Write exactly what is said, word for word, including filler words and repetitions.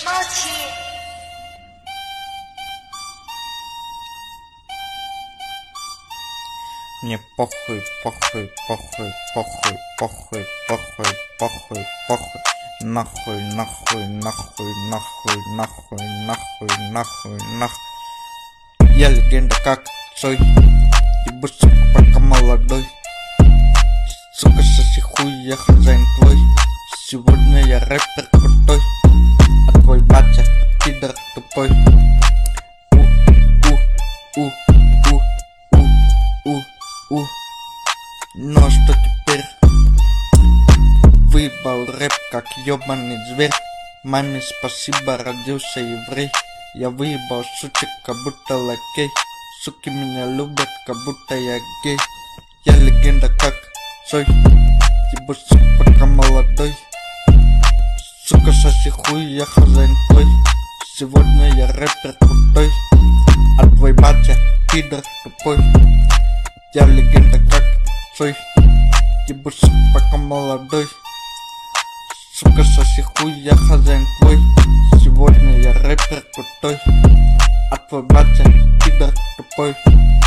Молчи. Мне похуй, похуй, похуй, похуй, похуй, похуй, похуй, похуй. Нахуй, нахуй, нахуй, нахуй, нахуй, нахуй, нахуй, нахуй. Я легенда как Цой. Ебу, сука, пока молодой. Сука, соси хуй, я хозяин твой. Сегодня я рэпер крутой, а твой батя пидор тупой. У, у, у, у, у, у. Ну а что теперь? Выебал рэп как ёбаный зверь. Маме спасибо, родился еврей. Я выебал сучек, как будто лакей. Суки меня любят, как будто я гей. Я легенда как Цой. Ебу, сука, пока молодой. Сука, соси хуй, я хозяин твой. Сегодня я рэпер крутой, а твой батя пидор тупой. Я легенда как Цой. Ебу, сука, пока молодой. Сука, соси хуй, я хозяин твой. Сегодня я рэпер крутой, а твой батя пидор тупой.